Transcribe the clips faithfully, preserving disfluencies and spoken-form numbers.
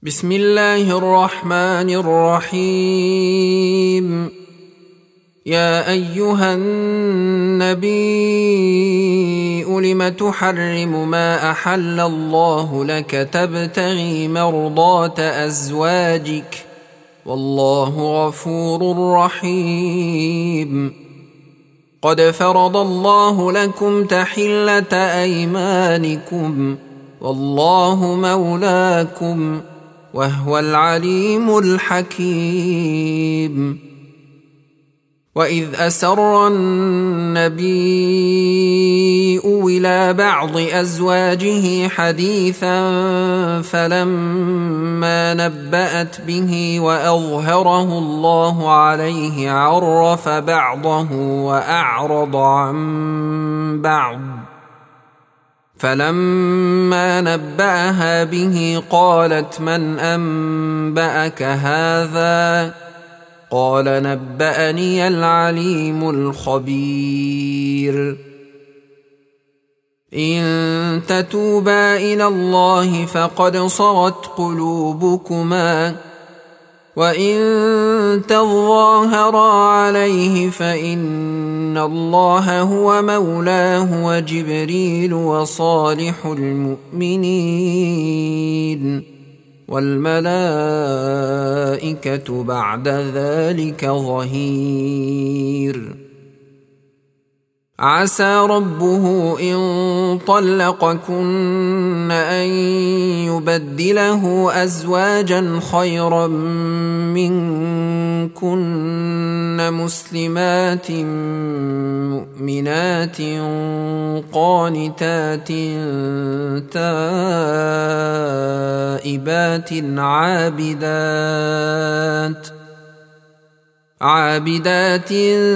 بسم الله الرحمن الرحيم. يا أيها النبي لم تحرم ما أحل الله لك تبتغي مرضات أزواجك والله غفور رحيم. قد فرض الله لكم تحلة أيمانكم والله مولاكم وهو العليم الحكيم. وإذ أسر النبي إلى بعض أزواجه حديثا فلما نبأت به وأظهره الله عليه عرف بعضه وأعرض عن بعض، فلما نبأها به قالت من أنبأك هذا؟ قال نبأني العليم الخبير. إن تتوبا إلى الله فقد صغت قلوبكما وإن تظاهرا عليه فإن الله هو مولاه وجبريل وصالح المؤمنين والملائكة بعد ذلك ظهير. عسى ربه إن طلقكن أن يبدله أزواجا خيرا منكن مسلمات مؤمنات قانتات تائبات عابدات عابدات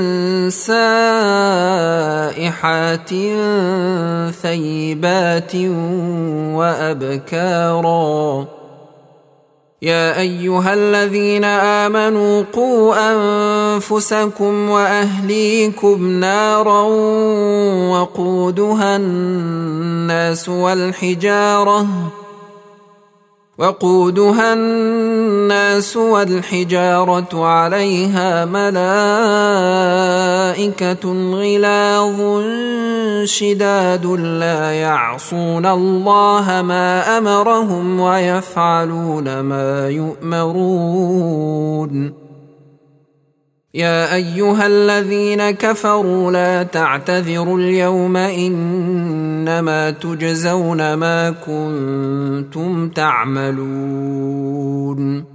سائحات ثيبات وأبكارا. يا أيها الذين آمنوا قوا أنفسكم وأهليكم نارا وقودها الناس والحجارة وقودها الناس والحجارة عليها ملائكة غلاظ شداد لا يعصون الله ما أمرهم ويفعلون ما يؤمرون. يا أيها الذين كفروا لا تعتذروا اليوم إنما تجزون ما كنتم تعملون.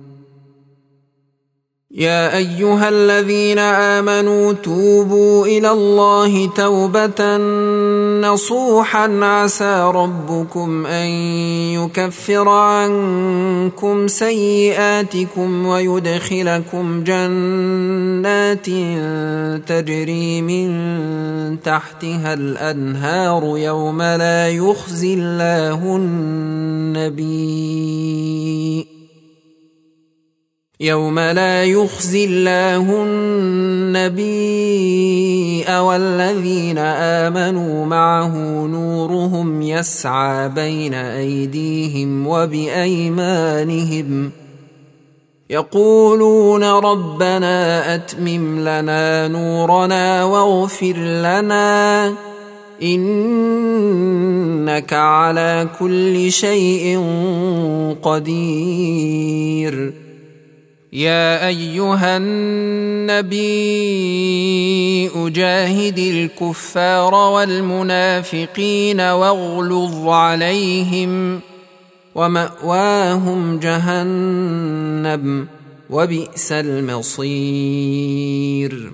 يا أيها الذين آمنوا توبوا إلى الله توبة نصوحا عسى ربكم أن يكفر عنكم سيئاتكم ويدخلكم جنات تجري من تحتها الأنهار يوم لا يخزي الله النبي يوم لا يخزي الله النبي والذين آمنوا معه نورهم يسعى بين أيديهم وبأيمانهم يقولون ربنا أتمم لنا نورنا واغفر لنا إنك على كل شيء قدير. يا أيها النبي جاهد الكفار والمنافقين واغلظ عليهم ومأواهم جهنم وبئس المصير.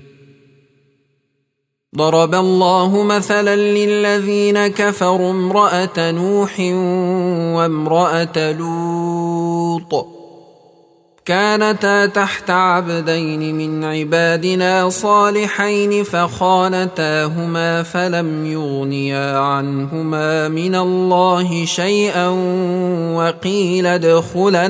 ضرب الله مثلا للذين كفروا امرأة نوح وامرأة لوط كانتا تحت عبدين من عبادنا صالحين فخانتاهما فلم يغنيا عنهما من الله شيئا وقيل ادخلا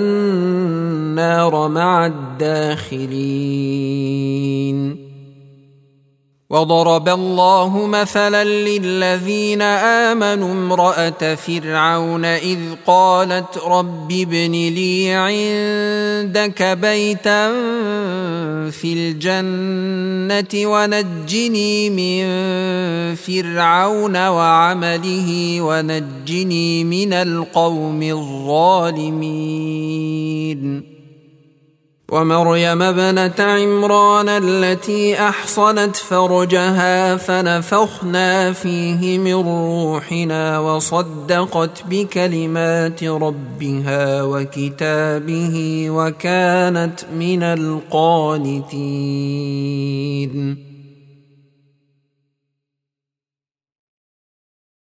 النار مع الداخلين. وضرب الله مثلا للذين آمنوا امرأة فرعون إذ قالت رب ابن لي عندك بيتا في الجنة ونجني من فرعون وعمله ونجني من القوم الظالمين. ومريم ابنة عمران التي أحصنت فرجها فنفخنا فيه من روحنا وصدقت بكلمات ربها وكتابه وكانت من القانتين.